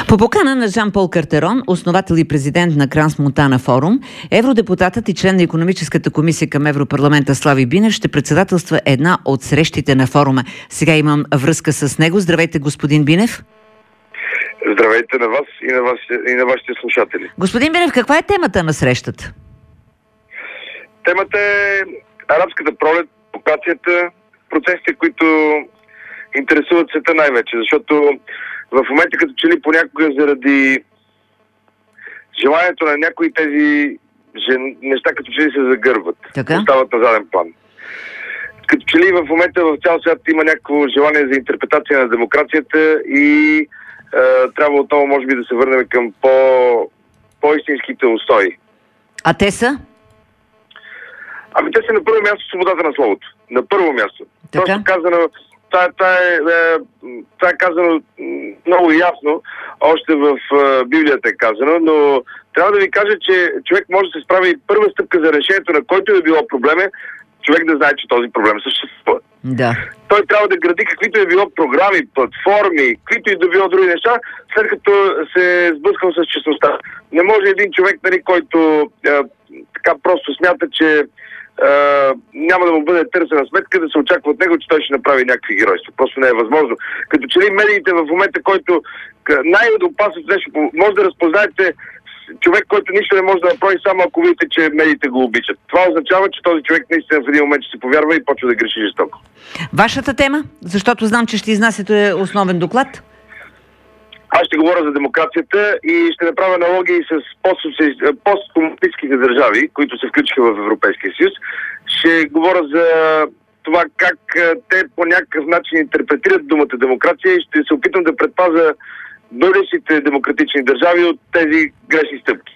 По покана на Жан-Пол Картерон, основател и президент на Крans-Монтана форум, евродепутатът и член на икономическата комисия към Европарламента Слави Бинев ще председателства една от срещите на форума. Сега имам връзка с него. Здравейте, господин Бинев. Здравейте на вас и на вашите слушатели. Господин Бинев, каква е темата на срещата? Темата е арабската пролет, окупацията, процесите, които интересуват света най-вече, защото в момента като че ли понякога заради желанието на някои тези неща като че ли се загърват, остават на заден план. Като че ли в момента в цял свят има някакво желание за интерпретация на демокрацията и трябва отново може би да се върнем към по-истинските устои. А те са? Ами те са на първо място свободата на словото. На първо място. Така? Просто казано, това е казано много ясно, още в Библията е казано, но трябва да ви кажа, че човек може да се справи първа стъпка за решението на който е било проблем, човек да знае, че този проблем съществува. Да. Той трябва да гради каквито е било програми, платформи, каквито и да било други неща, след като се е сблъскал с честността. Не може един човек, нали, който така просто смята, че няма да му бъде търсена сметка, да се очаква от него, че той ще направи някакви геройства. Просто не е възможно. Като че ли медиите в момента, който най-опасното нещо, може да разпознаете човек, който нищо не може да направи, само ако видите, че медиите го обичат. Това означава, че този човек наистина в един момент ще се повярва и почва да греши жестоко. Вашата тема? Защото знам, че ще изнасяте основен доклад. Аз ще говоря за демокрацията и ще направя аналогии с посткомунистическите държави, които се включиха в Европейския съюз. Ще говоря за това как те по някакъв начин интерпретират думата демокрация и ще се опитам да предпазя бъдещите демократични държави от тези грешни стъпки.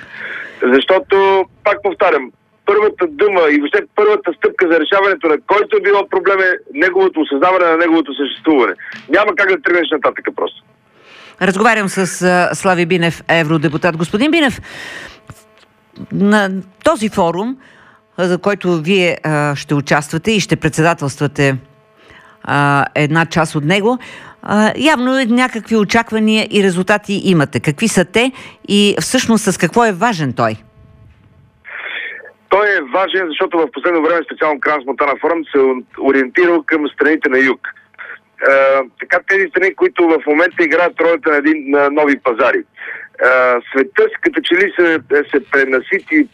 Защото, пак повтарям, първата дума и въобще първата стъпка за решаването на който е било проблем е неговото осъзнаване на неговото съществуване. Няма как да тръгнеш нататък просто. Разговарям с Слави Бинев, евродепутат. Господин Бинев, на този форум, за който вие ще участвате и ще председателствате една част от него, явно някакви очаквания и резултати имате. Какви са те и всъщност с какво е важен той? Той е важен, защото в последно време специално Крans-Монтана форум се ориентирал към страните на юг. Така тези страни, които в момента играят ролята на нови пазари. Света като че ли се пренасити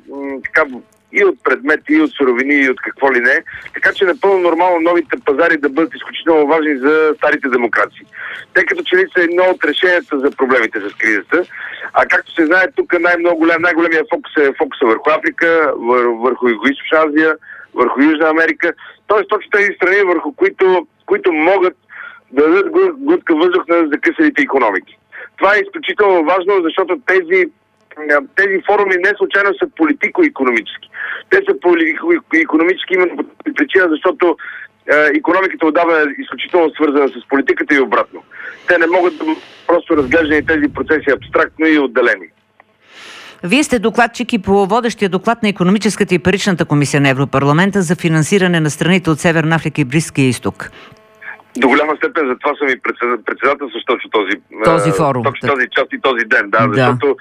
и от предмети, и от суровини, и от какво ли не. Така че напълно нормално новите пазари да бъдат изключително важни за старите демокрации. Те като че ли са едно от решенията за проблемите с кризата. А както се знае, тук най-големия фокус е фокуса върху Африка, върху Югоизточна Азия, върху Южна Америка. Тоест точно тези страни, върху които могат да дадат глътка въздух на закъсалите икономики. Това е изключително важно, защото тези форуми не случайно са политико-икономически. Те са политико-икономически именно по причина, защото икономиката отдавна е изключително свързана с политиката и обратно. Те не могат да просто разглеждани тези процеси абстрактно и отделени. Вие сте докладчик и по водещия доклад на Икономическата и паричната комисия на Европарламента за финансиране на страните от Северна Африка и Близкия изток. До голяма степен за това съм и председател, защото този форум. Точно този час и този ден, защото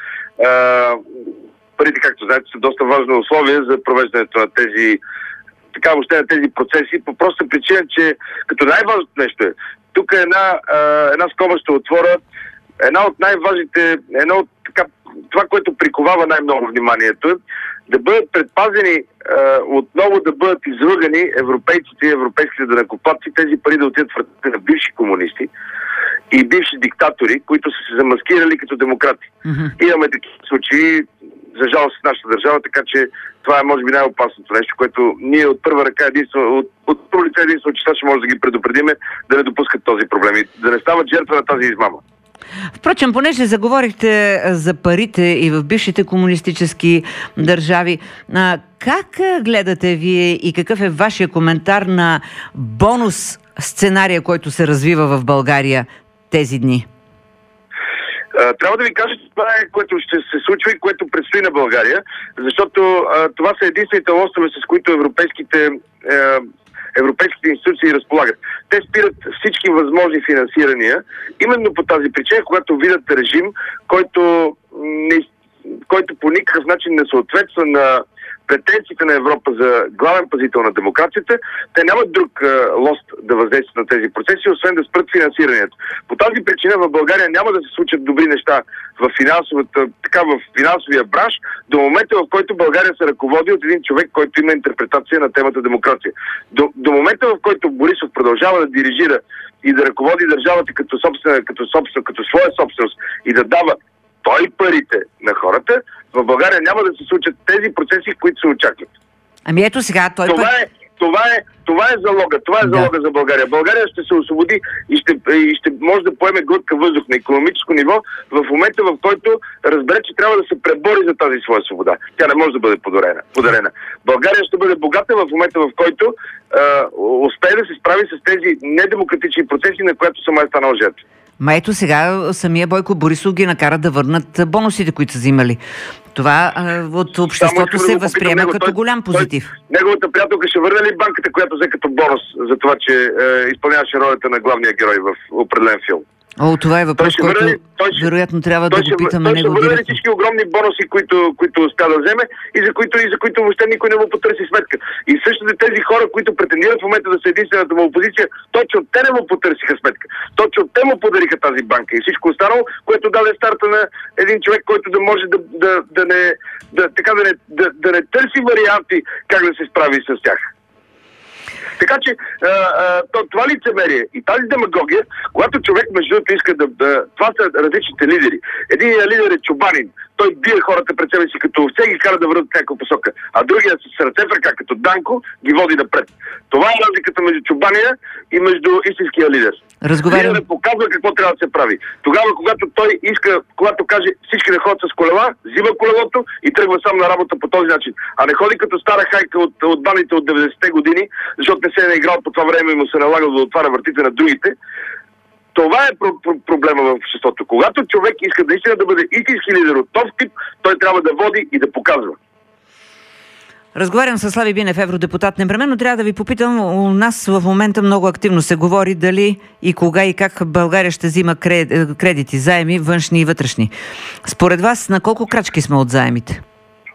парите, както знаете, са доста важно условие за провеждането на въобще на тези процеси, по проста причина, че като най-важното нещо е, тук една скоба ще отворя, една от най-важните, това, което приковава най-много вниманието е да бъдат предпазени, отново да бъдат излъгани европейците и европейските данъкоплатци, тези пари да отидат в ръцете на бивши комунисти и бивши диктатори, които са се замаскирали като демократи. Имаме такива случаи, за жалост в нашата държава, така че това е може би най-опасното нещо, което ние от първа ръка от първо лице единствено часа ще може да ги предупредиме да не допускат този проблем и да не стават жертва на тази измама. Впрочем, понеже заговорихте за парите и в бившите комунистически държави, как гледате вие и какъв е вашия коментар на бонус сценария, който се развива в България тези дни? Трябва да ви кажа, че това е, което ще се случва и което предстои на България, защото това са единствените лостове, с които европейските европейските институции разполагат. Те спират всички възможни финансирания, именно по тази причина, когато видят режим, който по никакъв начин не съответства на претенциите на Европа за главен пазител на демокрацията, те нямат друг лост да въздействат на тези процеси, освен да спрат финансирането. По тази причина в България няма да се случат добри неща в финансовия бранш до момента, в който България се ръководи от един човек, който има интерпретация на темата демокрация. До момента, в който Борисов продължава да дирижира и да ръководи държавата като своя собственост и да дава той парите на хората, в България няма да се случат тези процеси, които се очакват. Ами ето сега Това е залога. Това е залога за България. България ще се освободи и ще може да поеме глътка въздух на икономическо ниво в момента, в който разбере, че трябва да се пребори за тази своя свобода. Тя не може да бъде подарена. България ще бъде богата в момента, в който успее да се справи с тези недемократични процеси, на които сама е станал жертва. Ма ето сега самия Бойко Борисов ги накара да върнат бонусите, които са взимали. Това от обществото се възприема като голям позитив. Неговата приятелка ще върне ли банката, която взе като бонус за това, че изпълняваше ролята на главния герой в определен филм? Това е въпрос, който вероятно трябва да го питаме него директно. Той ще върне всички огромни бонуси, които успя да вземе и за които въобще никой не му потърси сметка. И същите тези хора, които претендират в момента да са единствената му опозиция, точно те не му потърсиха сметка. Точно те му подариха тази банка и всичко останало, което даде старта на един човек, който да може да не търси варианти как да се справи с тях. Така че това лицемерие и тази демагогия, когато човек между другото иска това са различните лидери. Единият лидер е Чобанин. Той бие хората пред себе си като овце и ги кара да върват в някаква посока. А другия с ръце в ръка като Данко ги води напред. Това е разликата между Чобания и между истинския лидер. Лидерът показва какво трябва да се прави. Тогава, когато каже всички да ходят с колела, взима колелото и тръгва сам на работа по този начин. А не ходи като стара хайка от бандите от 90-те години, защото не се е наиграл по това време и му се налага да отваря вратите на другите. Това е проблема в обществото. Когато човек иска наистина да бъде истински лидер от този тип, той трябва да води и да показва. Разговарям с Слави Бинев, евродепутат. Непременно трябва да ви попитам, у нас в момента много активно се говори дали и кога и как България ще взима кредити, заеми, външни и вътрешни. Според вас, на колко крачки сме от заемите?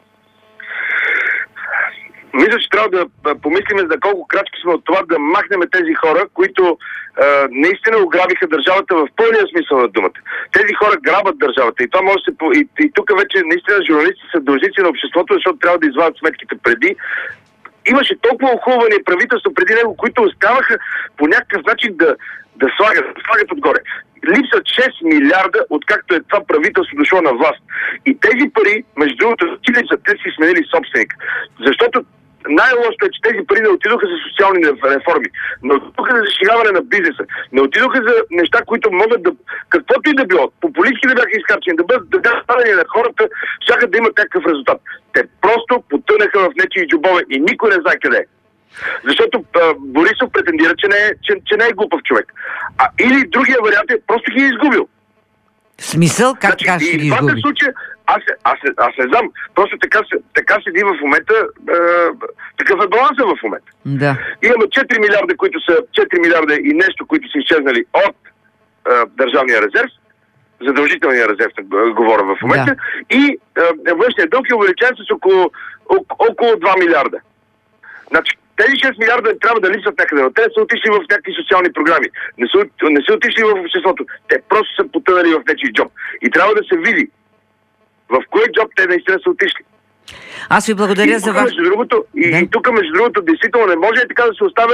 Мисля, че трябва да помислим за колко крачки сме от това да махнем тези хора, които наистина ограбиха държавата в пълния смисъл на думата. Тези хора грабят държавата и това може да се... И тук вече наистина журналисти са дължици на обществото, защото трябва да извадят сметките преди. Имаше толкова охулвани правителства преди него, които успяваха по някакъв начин да слагат отгоре. Липсват 6 милиарда, откакто е това правителство дошло на власт. И тези пари, между другото, те си сменили собственик. Защото най-лошото е, че тези пари не отидоха за социални реформи, не отидоха за защитаване на бизнеса, не отидоха за неща, които могат да... Каквото и да било, популистки да бяха изхарчени, да бъдат дадени на хората, чакат да имат някакъв резултат. Те просто потънаха в нечии джобове и никой не знае къде е. Защото Борисов претендира, че не е глупав човек. Или другия вариант е просто ги е изгубил. В смисъл? Как ще ги изгуби? Аз не знам. Просто така седи в момента, такъв е баланса в момента. Да. Имаме 4 милиарда, които са 4 милиарда и нещо, които са изчезнали от държавния резерв, задължителния резерв, говоря в момента, и външният дълг е увеличен с около 2 милиарда. Значи, тези 6 милиарда трябва да липсват някъде, но те са отишли в някакви социални програми. Не са отишли в обществото. Те просто са потънали в нечий джоб. И трябва да се види в кой джоб те наистина са отишли. Аз ви благодаря за вас. И тук, между другото, действително не може така да се оставя,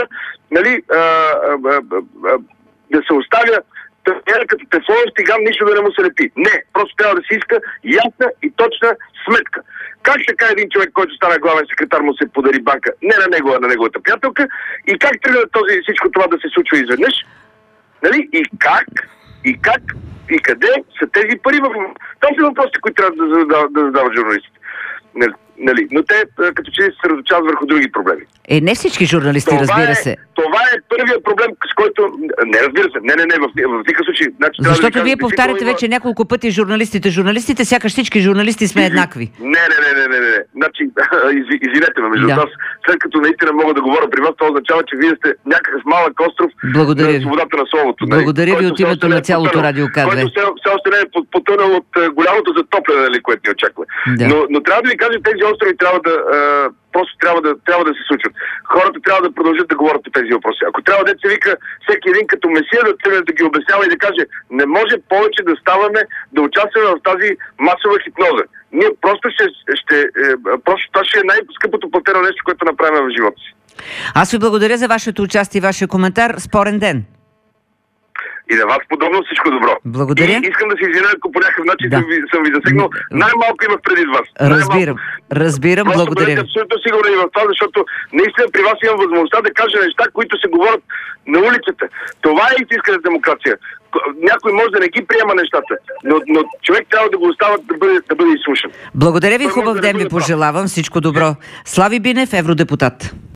да се оставя като тефлонов стиган, нищо да не му се лепи. Не, просто трябва да се иска ясна и точна сметка. Как така един човек, който стана главен секретар, му се подари банка, не на него, а на неговата приятелка, и как тръгна всичко това да се случва изведнъж? Нали? И как и къде са тези пари в момента? Това са въпросите, които трябва да задават журналистите. Нали? Но те като че се съсредоточават върху други проблеми. Не всички журналисти, разбира се. Това е първият проблем, с който... Не, разбира се, в никакъв случай. Значи, защото вие повтаряте вече няколко пъти журналистите, сякаш всички журналисти сме еднакви. Не. Значи, извинете ме, между нас, след като наистина мога да говоря при вас, това означава, че вие сте някакъв малък остров на свободата на словото. Благодаря ви от името на цялото радио КВ. Който все още не е потънал от голямото затопляне, което ни очаква. Да. Но трябва да ви кажа, тези острови трябва да се случат. Хората трябва да продължат да говорят по тези въпроси. Ако трябва да се вика всеки един като месия да тръгне да ги обяснява и да каже, не може повече да ставаме, да участваме в тази масова хипноза. Ние просто това ще е най-скъпото платено нещо, което направим в живота си. Аз ви благодаря за вашето участие и вашия коментар. Спорен ден! И на вас подобно всичко добро. Благодаря. И искам да се извиня, ако по някакъв начин съм ви засегнал. Най-малко имах преди вас. Разбирам. Благодаря. Бъдете абсолютно сигурни в това, защото наистина при вас имам възможността да кажа неща, които се говорят на улицата. Това е истинската демокрация. Някой може да не ги приема нещата, но човек трябва да го остава да бъде изслушан. Благодаря ви, хубав ден ви пожелавам. Всичко добро. Слави Бинев, евродепутат.